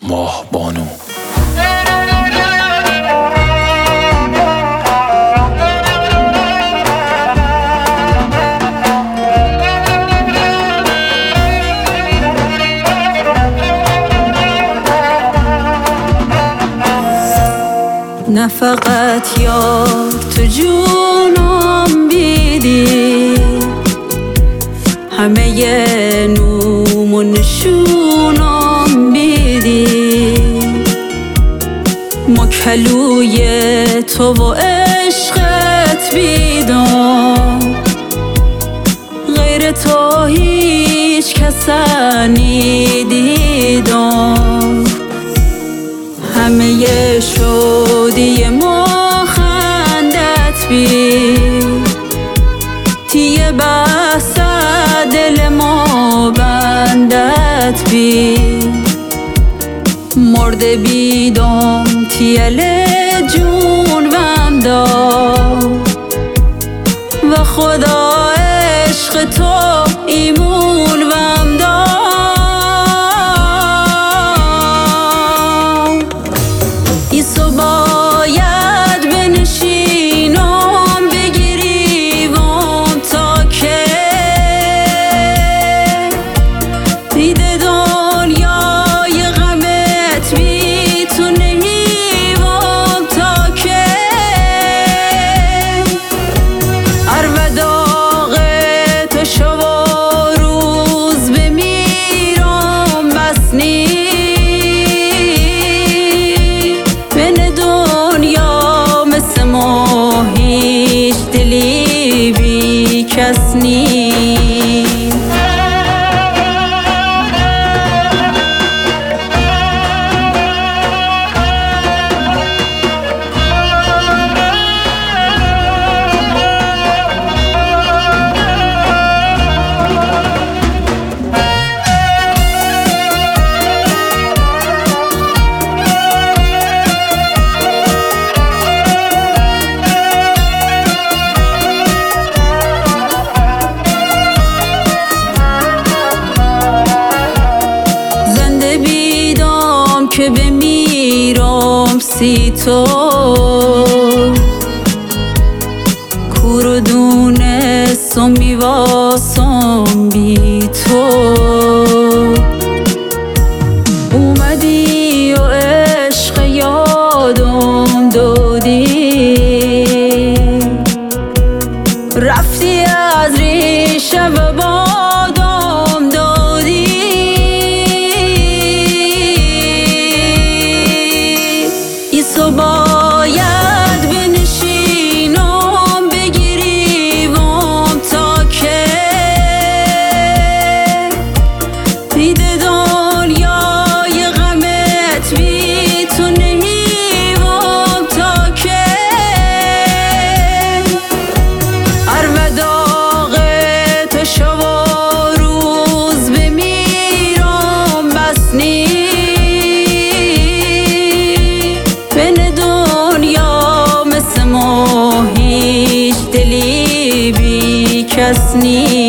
ماه بانو. نه فقط یار تو جونم بیدی، همه ی نوم و نشونم بیدی، مکلوی تو و عشقت بیدم، غیر تو هیچ کسانی دیدم، همه شادی ما خندت بی، تیه بحث دل ما بندت بی، مرده بیدم تیل جون ومدم، و خدا عشق تو ایمون ومدم. ایسو باید بنشینم بگیریوم تا که دیده دنیای غمت میتونه هیوم تا که اروداغ تو شو روز بمیرم بس نی هیچ دلی بی کس نی. که بمیرم سی تو کور و دونستم میواسم بی تو، اومدی و عشق یادم دادی، رفتی از ریشه و بادم دادی، ایسو باید بنشینم بگیریوم تا که دیده دنیای غمت میتونه هیوم تا که اروداغ تو شو روز بمیرم بس نی، هیچ دلی بی کس نی.